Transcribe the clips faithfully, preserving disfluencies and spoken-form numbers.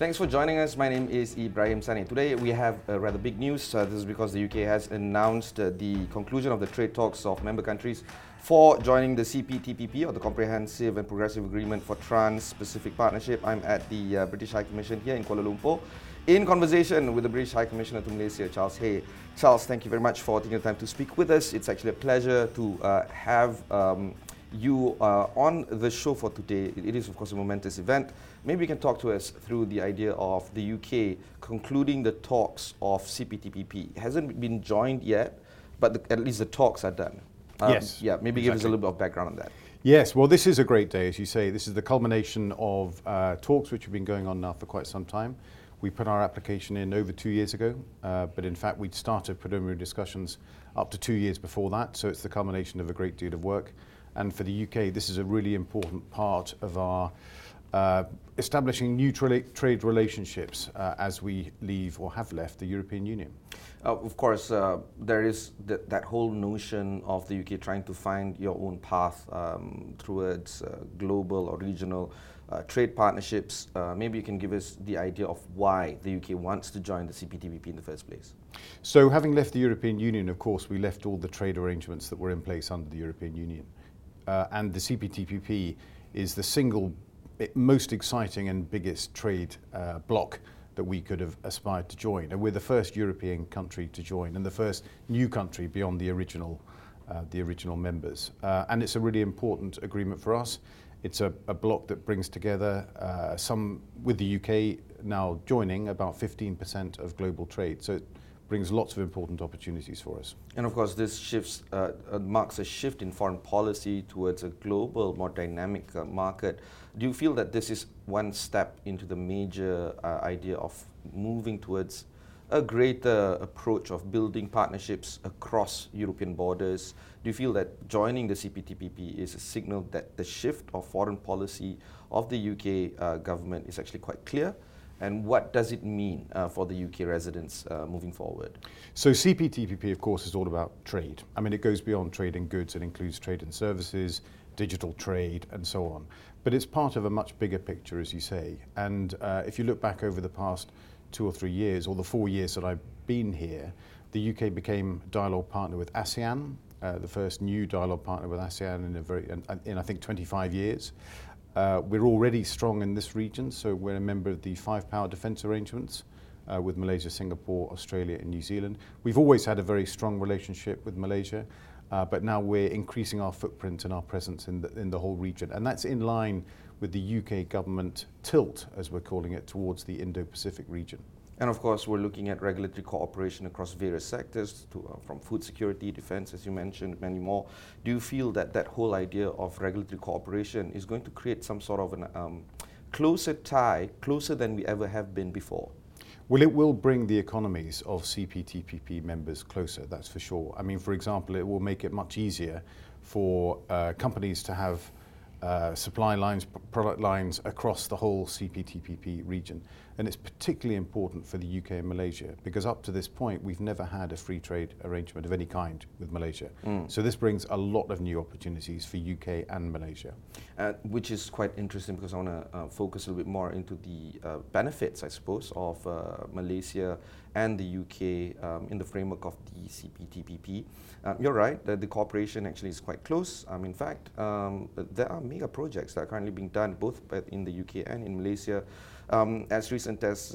Thanks for joining us. My name is Ibrahim Sani. Today we have uh, rather big news. Uh, this is because the U K has announced uh, the conclusion of the trade talks of member countries for joining the C P T P P, or the Comprehensive and Progressive Agreement for Trans-Pacific Partnership. I'm at the uh, British High Commission here in Kuala Lumpur in conversation with the British High Commissioner to Malaysia, Charles Hay. Charles, thank you very much for taking the time to speak with us. It's actually a pleasure to uh, have um, you uh, on the show for today. It is, of course, a momentous event. Maybe you can talk to us through the idea of the U K concluding the talks of C P T P P. It hasn't been joined yet, but the, at least the talks are done. Um, yes. Yeah, maybe exactly. give us a little bit of background on that. Yes, well, this is a great day, as you say. This is the culmination of uh, talks which have been going on now for quite some time. We put our application in over two years ago, uh, but in fact we'd started preliminary discussions up to two years before that, so it's the culmination of a great deal of work. And for the U K, this is a really important part of our uh, establishing new tra trade relationships uh, as we leave or have left the European Union. Uh, of course, uh, there is th that whole notion of the U K trying to find your own path um, towards uh, global or regional uh, trade partnerships. Uh, maybe you can give us the idea of why the U K wants to join the C P T P P in the first place. So having left the European Union, of course, we left all the trade arrangements that were in place under the European Union. Uh, and the C P T P P is the single most exciting and biggest trade uh, bloc that we could have aspired to join. And we're the first European country to join and the first new country beyond the original, uh, the original members. Uh, and it's a really important agreement for us. It's a, a bloc that brings together uh, some, with the U K now joining, about fifteen percent of global trade. So it brings lots of important opportunities for us. And of course, this shifts, uh, uh, marks a shift in foreign policy towards a global, more dynamic uh, market. Do you feel that this is one step into the major uh, idea of moving towards a greater approach of building partnerships across European borders? Do you feel that joining the C P T P P is a signal that the shift of foreign policy of the U K uh, government is actually quite clear? And what does it mean uh, for the U K residents uh, moving forward? So C P T P P, of course, is all about trade. I mean, it goes beyond trade in goods. It includes trade in services, digital trade, and so on. But it's part of a much bigger picture, as you say. And uh, if you look back over the past two or three years, or the four years that I've been here, the U K became dialogue partner with ASEAN, uh, the first new dialogue partner with ASEAN in, a very, in, in I think, twenty-five years. Uh, we're already strong in this region, so we're a member of the five power defence arrangements uh, with Malaysia, Singapore, Australia and New Zealand. We've always had a very strong relationship with Malaysia, uh, but now we're increasing our footprint and our presence in the, in the whole region. And that's in line with the U K government tilt, as we're calling it, towards the Indo-Pacific region. And of course, we're looking at regulatory cooperation across various sectors, to, uh, from food security, defense, as you mentioned, many more. Do you feel that that whole idea of regulatory cooperation is going to create some sort of a um, closer tie, closer than we ever have been before? Well, it will bring the economies of C P T P P members closer, that's for sure. I mean, for example, it will make it much easier for uh, companies to have Uh, supply lines, product lines across the whole C P T P P region. And it's particularly important for the U K and Malaysia because up to this point we've never had a free trade arrangement of any kind with Malaysia. Mm. So this brings a lot of new opportunities for U K and Malaysia. Uh, which is quite interesting because I want to uh, focus a little bit more into the uh, benefits, I suppose, of uh, Malaysia and the U K um, in the framework of the C P T P P. Um, you're right, that the cooperation actually is quite close. Um, in fact, um, there are mega projects that are currently being done both in the U K and in Malaysia. Um, as recent as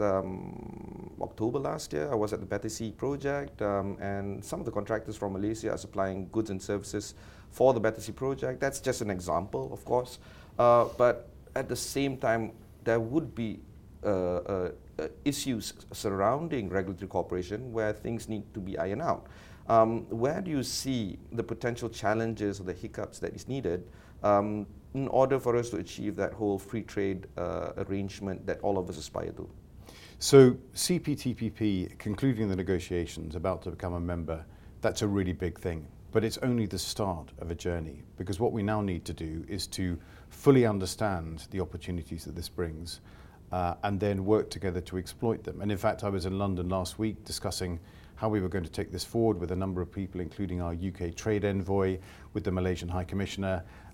um, October last year, I was at the Battersea project, um, and some of the contractors from Malaysia are supplying goods and services for the Battersea project. That's just an example, of course. Uh, but at the same time, there would be uh, uh, uh, issues surrounding regulatory cooperation where things need to be ironed out. Um, where do you see the potential challenges or the hiccups that is needed um, in order for us to achieve that whole free trade uh, arrangement that all of us aspire to? So C P T P P, concluding the negotiations, about to become a member, that's a really big thing. But it's only the start of a journey, because what we now need to do is to fully understand the opportunities that this brings uh, and then work together to exploit them. And in fact, I was in London last week discussing how we were going to take this forward with a number of people, including our U K trade envoy, with the Malaysian High Commissioner,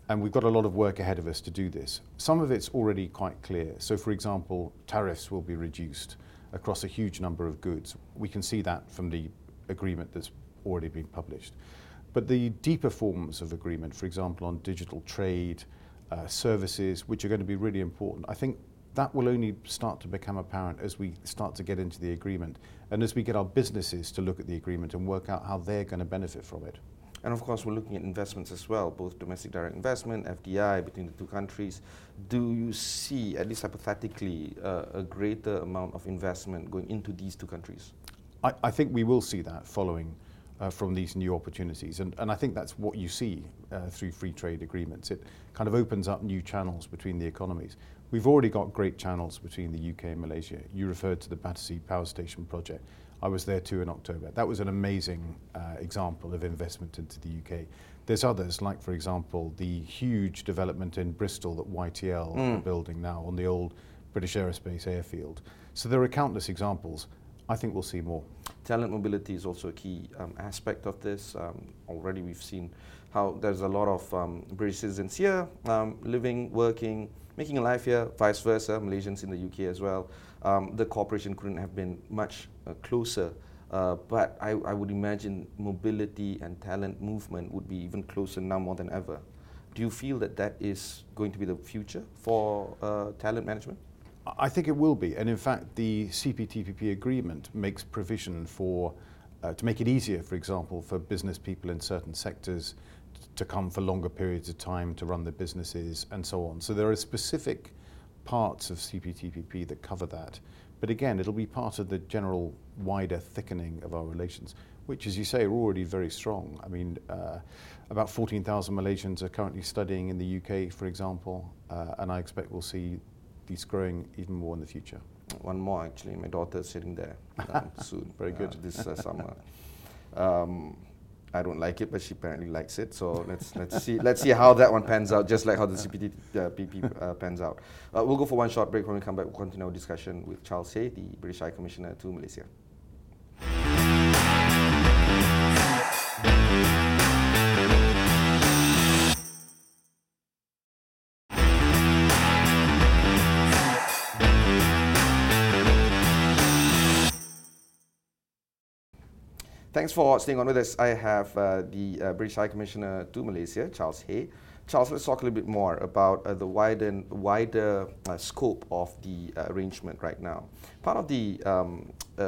And we've got a lot of work ahead of us to do this. Some of it's already quite clear. So, for example, tariffs will be reduced across a huge number of goods. We can see that from the agreement that's already been published. But the deeper forms of agreement, for example, on digital trade, uh, services, which are going to be really important, I think that will only start to become apparent as we start to get into the agreement and as we get our businesses to look at the agreement and work out how they're going to benefit from it. And of course, we're looking at investments as well, both domestic direct investment, F D I between the two countries. Do you see, at least hypothetically, uh, a greater amount of investment going into these two countries? I, I think we will see that following uh, from these new opportunities. And, and I think that's what you see uh, through free trade agreements. It kind of opens up new channels between the economies. We've already got great channels between the U K and Malaysia. You referred to the Battersea Power Station project. I was there too in October. That was an amazing uh, example of investment into the U K. There's others, like, for example, the huge development in Bristol that Y T L mm. are building now on the old British Aerospace airfield. So there are countless examples. I think we'll see more. Talent mobility is also a key um, aspect of this. Um, already we've seen how there's a lot of um, British citizens here um, living, working, making a life here, vice versa, Malaysians in the U K as well. Um, the cooperation couldn't have been much uh, closer, uh, but I, I would imagine mobility and talent movement would be even closer now more than ever. Do you feel that that is going to be the future for uh, talent management? I think it will be, and in fact the C P T P P agreement makes provision for, uh, to make it easier, for example, for business people in certain sectors to come for longer periods of time to run their businesses and so on. So there are specific parts of C P T P P that cover that. But again, it'll be part of the general wider thickening of our relations, which, as you say, are already very strong. I mean, uh, about fourteen thousand Malaysians are currently studying in the U K, for example, uh, and I expect we'll see these growing even more in the future. One more, actually. My daughter's sitting there um, soon. Very good. Uh, this uh, summer. Um, I don't like it, but she apparently likes it. So let's let's see let's see how that one pans out. Just like how the C P T P P uh, pans out. Uh, we'll go for one short break. When we come back, we'll continue our discussion with Charles Hay, the British High Commissioner to Malaysia. Thanks for staying on with us. I have uh, the uh, British High Commissioner to Malaysia, Charles Hay. Charles, let's talk a little bit more about uh, the wider, wider uh, scope of the uh, arrangement right now. Part of the um,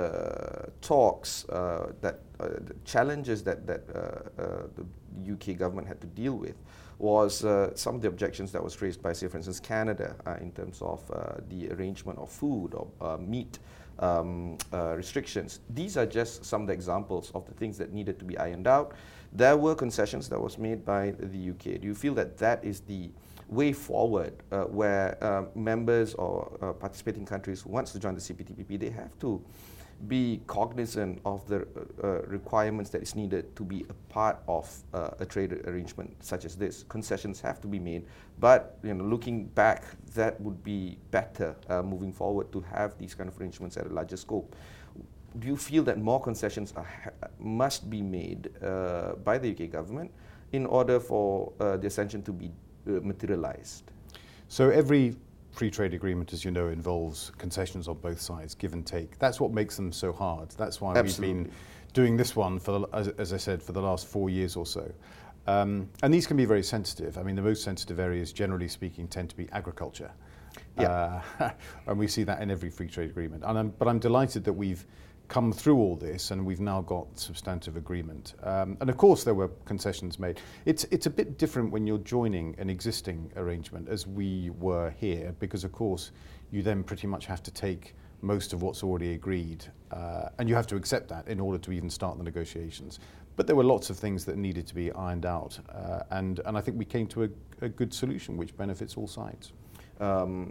uh, talks, uh, that uh, the challenges that, that uh, uh, the U K government had to deal with was uh, some of the objections that was raised by, say, for instance, Canada uh, in terms of uh, the arrangement of food or uh, meat Um, uh, restrictions. These are just some of the examples of the things that needed to be ironed out. There were concessions that was made by the U K. Do you feel that that is the way forward uh, where uh, members or uh, participating countries who wants to join the C P T P P, they have to be cognizant of the uh, requirements that is needed to be a part of uh, a trade arrangement such as this? Concessions have to be made, but you know, looking back, that would be better uh, moving forward to have these kind of arrangements at a larger scope. Do you feel that more concessions are, must be made uh, by the U K government in order for uh, the ascension to be uh, materialized? So every free trade agreement, as you know, involves concessions on both sides, give and take. That's what makes them so hard. That's why Absolutely. we've been doing this one, for the, as, as I said, for the last four years or so. Um, and these can be very sensitive. I mean, the most sensitive areas, generally speaking, tend to be agriculture. Yeah. Uh, and we see that in every free trade agreement. And I'm, but I'm delighted that we've come through all this and we've now got substantive agreement. Um, and of course there were concessions made. It's, it's a bit different when you're joining an existing arrangement, as we were here, because of course you then pretty much have to take most of what's already agreed, uh, and you have to accept that in order to even start the negotiations. But there were lots of things that needed to be ironed out, uh, and, and I think we came to a, a good solution which benefits all sides. Um,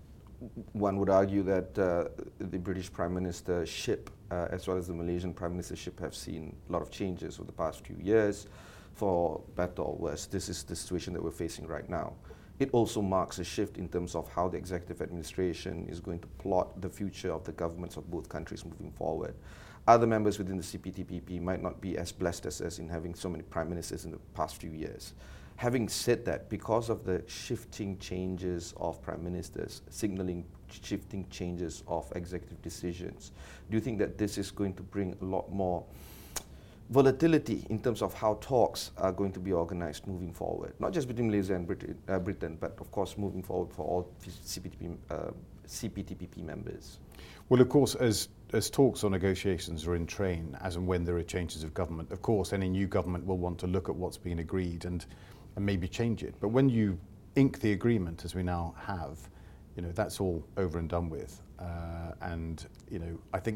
One would argue that uh, the British Prime Ministership, uh, as well as the Malaysian Prime Ministership, have seen a lot of changes over the past few years, for better or worse. This is the situation that we're facing right now. It also marks a shift in terms of how the executive administration is going to plot the future of the governments of both countries moving forward. other members within the C P T P P might not be as blessed as us in having so many prime ministers in the past few years. Having said that, because of the shifting changes of prime ministers, signaling shifting changes of executive decisions, do you think that this is going to bring a lot more volatility in terms of how talks are going to be organized moving forward, not just between Malaysia and Britain, uh, Britain but of course moving forward for all C P T P P, uh, C P T P P members? Well, of course, as, as talks or negotiations are in train, as and when there are changes of government, of course, any new government will want to look at what's been agreed and, and maybe change it. But when you ink the agreement, as we now have, you know, that's all over and done with. Uh, and, you know, I think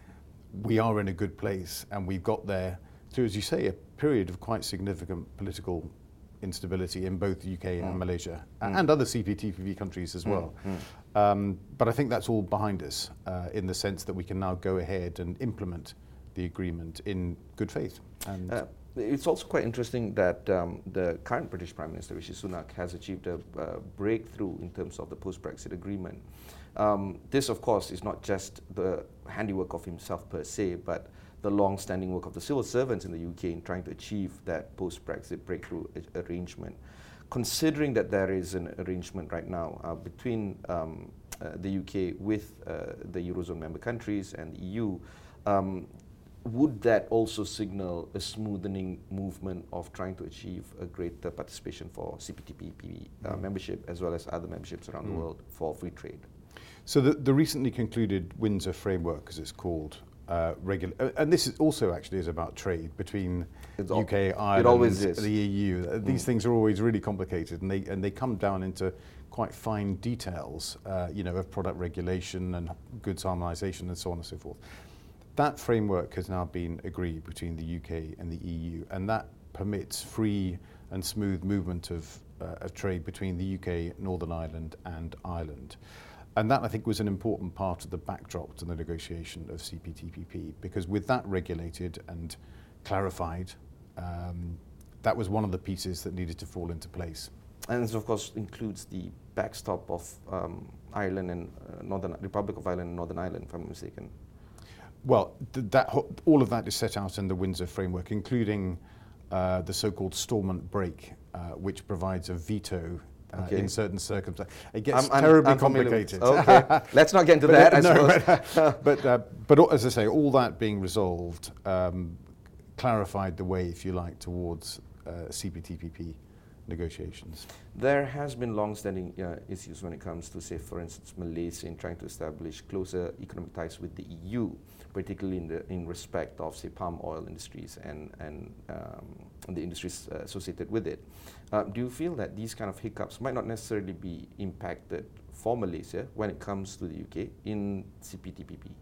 we are in a good place, and we've got there through, as you say, a period of quite significant political instability in both the U K and mm. Malaysia, mm. and other C P T P P countries as well. Mm. Mm. Um, but I think that's all behind us uh, in the sense that we can now go ahead and implement the agreement in good faith. And uh, it's also quite interesting that um, the current British Prime Minister, Rishi Sunak, has achieved a uh, breakthrough in terms of the post-Brexit agreement. Um, this, of course, is not just the handiwork of himself per se, but the long-standing work of the civil servants in the U K in trying to achieve that post-Brexit breakthrough arrangement. Considering that there is an arrangement right now uh, between um, uh, the U K with uh, the Eurozone member countries and the E U, um, would that also signal a smoothening movement of trying to achieve a greater participation for C P T P P uh, mm. membership as well as other memberships around mm. the world for free trade? So the, the recently concluded Windsor Framework, as it's called, uh, regula- uh, and this is also actually is about trade between it's U K, al- Ireland, it always is. the E U. Uh, these mm. things are always really complicated, and they and they come down into quite fine details, uh, you know, of product regulation and goods harmonisation and so on and so forth. That framework has now been agreed between the U K and the E U, and that permits free and smooth movement of, uh, of trade between the U K, Northern Ireland and Ireland. And that, I think, was an important part of the backdrop to the negotiation of C P T P P, because with that regulated and clarified, um, that was one of the pieces that needed to fall into place. And this, of course, includes the backstop of um, Ireland and uh, Northern Republic of Ireland and Northern Ireland, if I'm not mistaken. Well, th- that ho- all of that is set out in the Windsor Framework, including uh, the so-called Stormont break, uh, which provides a veto Uh, okay. in certain circumstances. It gets I'm, terribly I'm complicated. Okay, let's not get into that, uh, I no, suppose. But, but, uh, but as I say, all that being resolved um, clarified the way, if you like, towards uh, C P T P P negotiations. There has been long-standing uh, issues when it comes to, say, for instance, Malaysia in trying to establish closer economic ties with the E U, particularly in the in respect of, say, palm oil industries and and um, the industries uh, associated with it. Uh, do you feel that these kind of hiccups might not necessarily be impacted for Malaysia when it comes to the U K in C P T P P?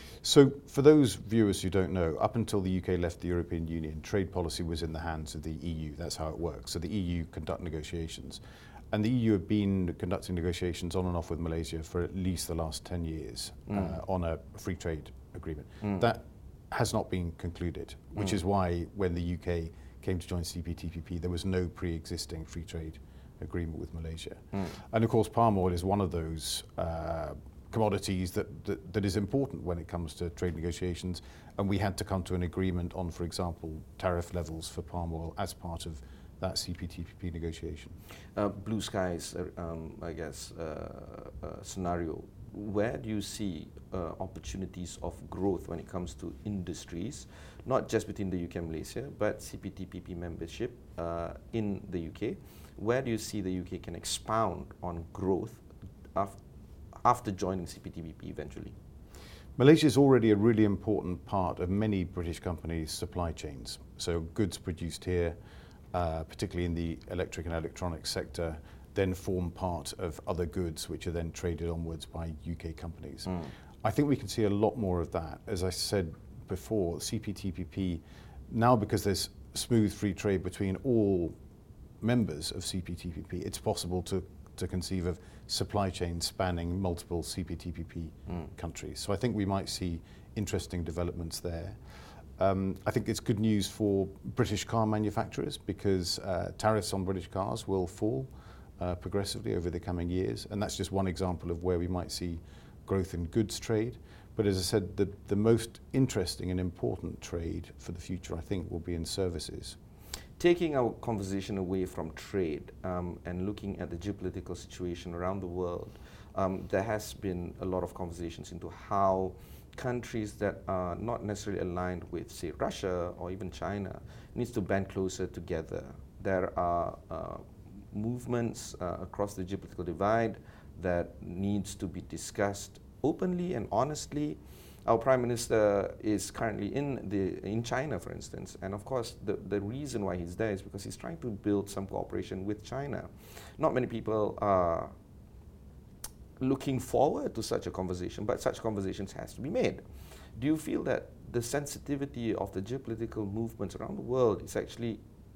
So for those viewers who don't know, up until the U K left the European Union, trade policy was in the hands of the E U. That's how it works. So the E U conduct negotiations. And the E U have been conducting negotiations on and off with Malaysia for at least the last ten years mm. uh, on a free trade agreement. Mm. That has not been concluded, which mm. is why when the U K came to join C P T P P, there was no pre-existing free trade agreement with Malaysia. Mm. And of course, palm oil is one of those uh, commodities that, that, that is important when it comes to trade negotiations, and we had to come to an agreement on, for example, tariff levels for palm oil as part of that C P T P P negotiation. Uh, blue skies, uh, um, I guess, uh, uh, scenario. Where do you see uh, opportunities of growth when it comes to industries, not just between the U K and Malaysia, but C P T P P membership uh, in the U K? Where do you see the U K can expound on growth after after joining C P T P P eventually? Malaysia is already a really important part of many British companies' supply chains. So goods produced here, uh, particularly in the electric and electronics sector, then form part of other goods which are then traded onwards by U K companies. Mm. I think we can see a lot more of that. As I said before, C P T P P, now because there's smooth free trade between all members of C P T P P, it's possible to to conceive of supply chains spanning multiple C P T P P mm. countries. So I think we might see interesting developments there. Um, I think it's good news for British car manufacturers because uh, tariffs on British cars will fall uh, progressively over the coming years, and that's just one example of where we might see growth in goods trade. But as I said, the, the most interesting and important trade for the future, I think, will be in services. Taking our conversation away from trade um, and looking at the geopolitical situation around the world, um, there has been a lot of conversations into how countries that are not necessarily aligned with, say, Russia or even China, needs to band closer together. There are uh, movements uh, across the geopolitical divide that needs to be discussed openly and honestly. Our Prime Minister is currently in the in China, for instance, and of course the, the reason why he's there is because he's trying to build some cooperation with China. Not many people are looking forward to such a conversation, but such conversations has to be made. Do you feel that the sensitivity of the geopolitical movements around the world is actually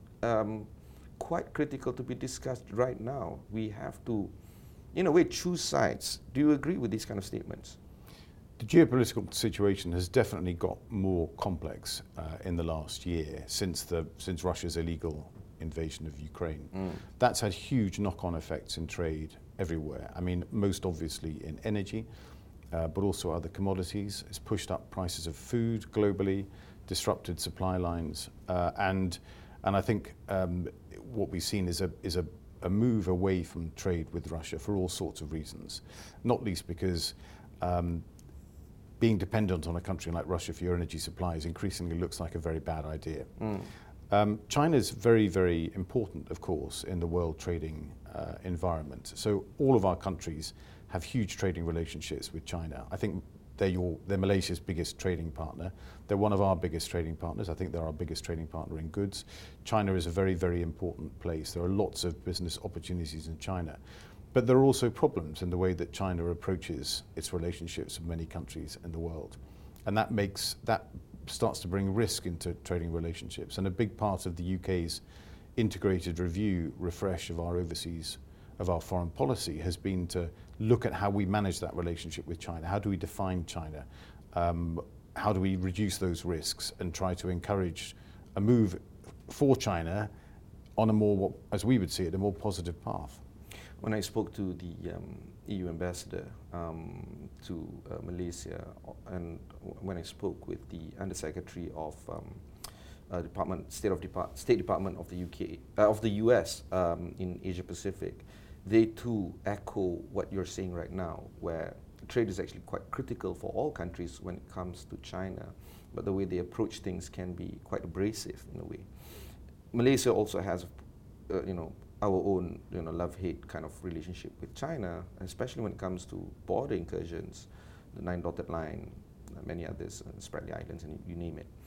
um, quite critical to be discussed right now? We have to, in a way, choose sides. Do you agree with these kind of statements? The geopolitical situation has definitely got more complex uh, in the last year since the since Russia's illegal invasion of Ukraine. Mm. That's had huge knock-on effects in trade everywhere. I mean, most obviously in energy, uh, but also other commodities. It's pushed up prices of food globally, disrupted supply lines, uh, and and I think um, what we've seen is a is a, a move away from trade with Russia for all sorts of reasons, not least because um, being dependent on a country like Russia for your energy supplies increasingly looks like a very bad idea. Mm. Um, China is very, very important, of course, in the world trading uh, environment. So all of our countries have huge trading relationships with China. I think they're, your, they're Malaysia's biggest trading partner. They're one of our biggest trading partners. I think they're our biggest trading partner in goods. China is a very, very important place. There are lots of business opportunities in China. But there are also problems in the way that China approaches its relationships with many countries in the world. And that makes, that starts to bring risk into trading relationships. And a big part of the U K's integrated review, refresh of our overseas, of our foreign policy has been to look at how we manage that relationship with China. How do we define China? Um, how do we reduce those risks and try to encourage a move for China on a more, as we would see it, a more positive path? When I spoke to the um, E U ambassador um, to uh, Malaysia, and when I spoke with the Undersecretary of um, uh, Department, State of Depart State Department of the U K, uh, of the U S um, in Asia Pacific, they too echo what you're saying right now, where trade is actually quite critical for all countries when it comes to China, but the way they approach things can be quite abrasive in a way. Malaysia also has, uh, you know, our own, you know, love-hate kind of relationship with China, especially when it comes to border incursions, the Nine Dotted Line, many others, uh, Spratly Islands, and you name it.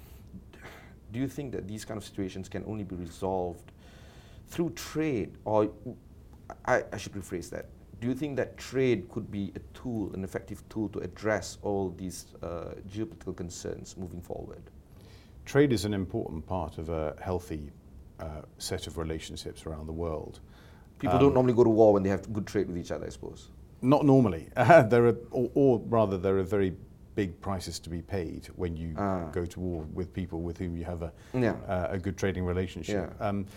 Do you think that these kind of situations can only be resolved through trade, or I, I should rephrase that? Do you think that trade could be a tool, an effective tool to address all these uh, geopolitical concerns moving forward? Trade is an important part of a healthy Uh, set of relationships around the world. People um, don't normally go to war when they have good trade with each other, I suppose. Not normally. there are, or, or rather, there are very big prices to be paid when you ah. go to war with people with whom you have a, yeah. uh, a good trading relationship. Yeah. Um,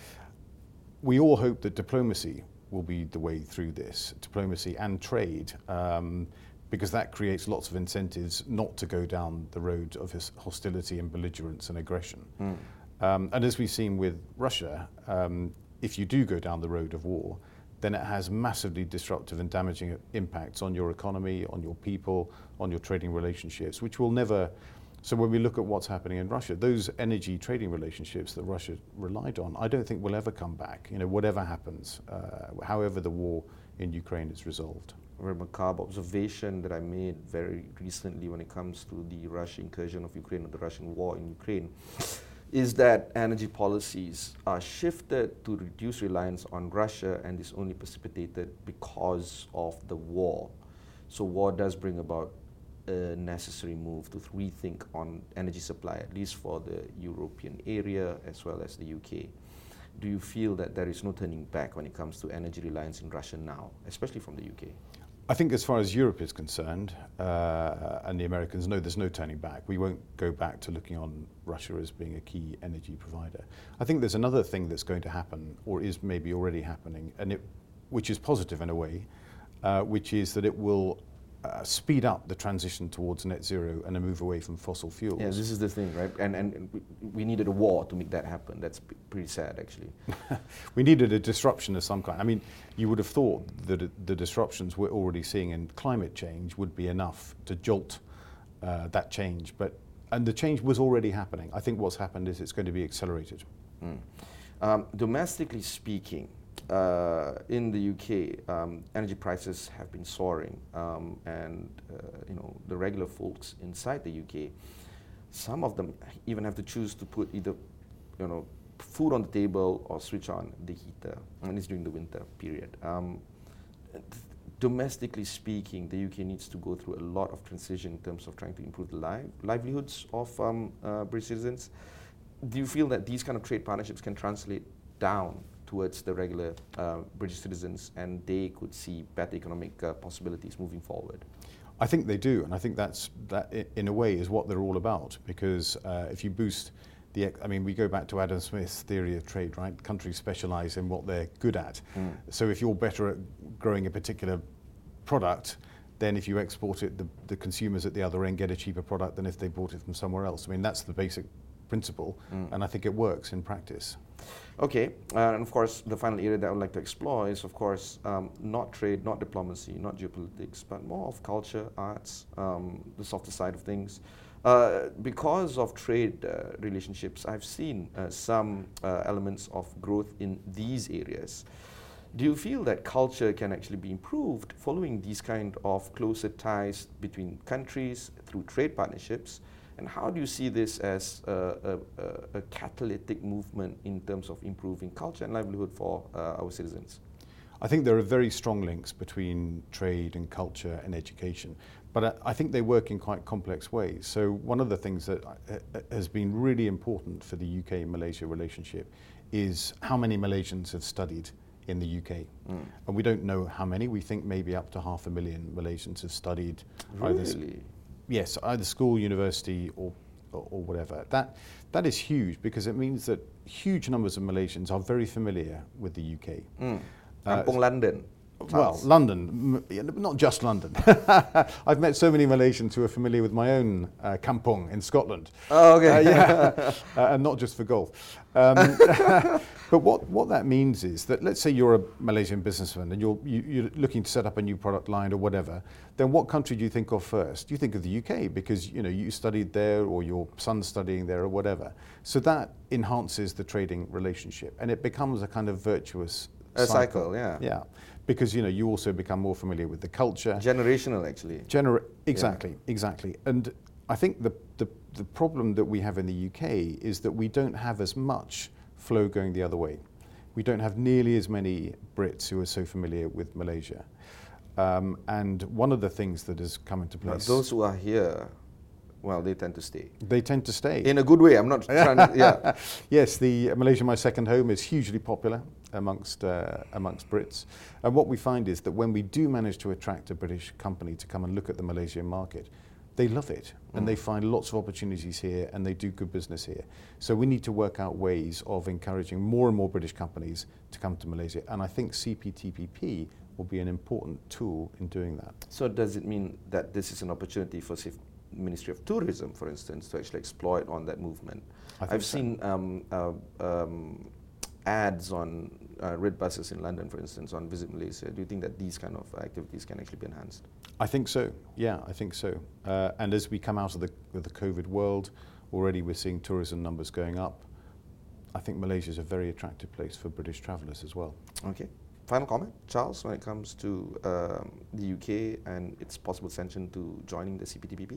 we all hope that diplomacy will be the way through this, diplomacy and trade, um, because that creates lots of incentives not to go down the road of hostility and belligerence and aggression. Mm. Um, and as we've seen with Russia, um, if you do go down the road of war, then it has massively disruptive and damaging impacts on your economy, on your people, on your trading relationships, which will never... So when we look at what's happening in Russia, those energy trading relationships that Russia relied on, I don't think will ever come back, you know, whatever happens, uh, however the war in Ukraine is resolved. A very macabre observation that I made very recently when it comes to the Russian incursion of Ukraine, or the Russian war in Ukraine, is that energy policies are shifted to reduce reliance on Russia, and is only precipitated because of the war. So war does bring about a necessary move to rethink on energy supply, at least for the European area as well as the U K. Do you feel that there is no turning back when it comes to energy reliance in Russia now, especially from the U K? I think as far as Europe is concerned, uh, and the Americans know, there's no turning back. We won't go back to looking on Russia as being a key energy provider. I think there's another thing that's going to happen, or is maybe already happening, and it, which is positive in a way, uh, which is that it will uh, speed up the transition towards net zero and a move away from fossil fuels. Yeah, this is the thing, right? And, and we, we needed a war to make that happen. That's p- pretty sad, actually. We needed a disruption of some kind. I mean, you would have thought that it- the disruptions we're already seeing in climate change would be enough to jolt uh, that change, but and the change was already happening. I think what's happened is it's going to be accelerated. Mm. Um, domestically speaking, uh, in the U K, um, energy prices have been soaring, um, and uh, you know the regular folks inside the U K, some of them even have to choose to put either, you know, food on the table or switch on the heater, and it's during the winter period. Um, domestically speaking, the U K needs to go through a lot of transition in terms of trying to improve the li- livelihoods of um, uh, British citizens. Do you feel that these kind of trade partnerships can translate down towards the regular uh, British citizens, and they could see better economic uh, possibilities moving forward? I think they do, and I think that's that in a way is what they're all about, because uh, if you boost the, I mean, we go back to Adam Smith's theory of trade, right? Countries specialize in what they're good at. Mm. So if you're better at growing a particular product, then if you export it, the, the consumers at the other end get a cheaper product than if they bought it from somewhere else. I mean, that's the basic principle, mm. and I think it works in practice. Okay, uh, and of course, the final area that I would like to explore is, of course, um, not trade, not diplomacy, not geopolitics, but more of culture, arts, um, the softer side of things. Uh, because of trade uh, relationships, I've seen uh, some uh, elements of growth in these areas. Do you feel that culture can actually be improved following these kind of closer ties between countries through trade partnerships? And how do you see this as a, a, a catalytic movement in terms of improving culture and livelihood for uh, our citizens? I think there are very strong links between trade and culture and education, but I, I think they work in quite complex ways. So one of the things that uh, has been really important for the U K-Malaysia relationship is how many Malaysians have studied in the U K. Mm. And we don't know how many. We think maybe up to half a million Malaysians have studied. Really? Either, yes, either school, university, or, or or whatever. That that is huge, because it means that huge numbers of Malaysians are very familiar with the U K. Mm. Kampung uh, London. Well, London, not just London. I've met so many Malaysians who are familiar with my own uh, kampung in Scotland. Oh, okay. Uh, yeah, uh, and not just for golf. Um, but what, what that means is that, let's say you're a Malaysian businessman and you're, you, you're looking to set up a new product line or whatever, then what country do you think of first? You think of the U K, because you know you studied there, or your son's studying there, or whatever. So that enhances the trading relationship, and it becomes a kind of virtuous A cycle. cycle, yeah. Yeah, because you know you also become more familiar with the culture. Generational, actually. Gener- exactly, yeah. exactly. And I think the, the the problem that we have in the U K is that we don't have as much flow going the other way. We don't have nearly as many Brits who are so familiar with Malaysia. Um, and one of the things that has come into place. But those who are here, well, they tend to stay. They tend to stay. In a good way. I'm not trying to, yeah. Yes, the Malaysia My Second Home is hugely popular amongst uh, amongst Brits. And what we find is that when we do manage to attract a British company to come and look at the Malaysian market, they love it, mm. and they find lots of opportunities here, and they do good business here. So we need to work out ways of encouraging more and more British companies to come to Malaysia. And I think C P T P P will be an important tool in doing that. So does it mean that this is an opportunity for, say, Ministry of Tourism, for instance, to actually exploit on that movement? I've so. seen um, uh, um, ads on uh, red buses in London, for instance, on Visit Malaysia. Do you think that these kind of activities can actually be enhanced? I think so. Yeah, I think so. Uh, and as we come out of the, of the COVID world, already we're seeing tourism numbers going up. I think Malaysia is a very attractive place for British travellers as well. Okay. Final comment, Charles, when it comes to um, the U K and its possible sanction to joining the C P T P P?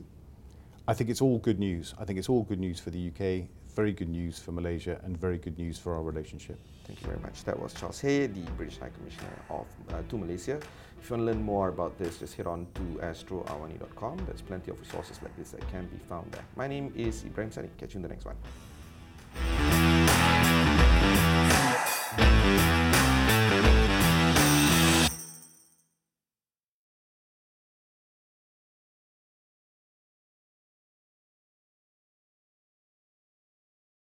I think it's all good news. I think it's all good news for the U K, very good news for Malaysia, and very good news for our relationship. Thank you very much. That was Charles Hay, the British High Commissioner of, uh, to Malaysia. If you want to learn more about this, just head on to astro awani dot com. There's plenty of resources like this that can be found there. My name is Ibrahim Sani. Catch you in the next one.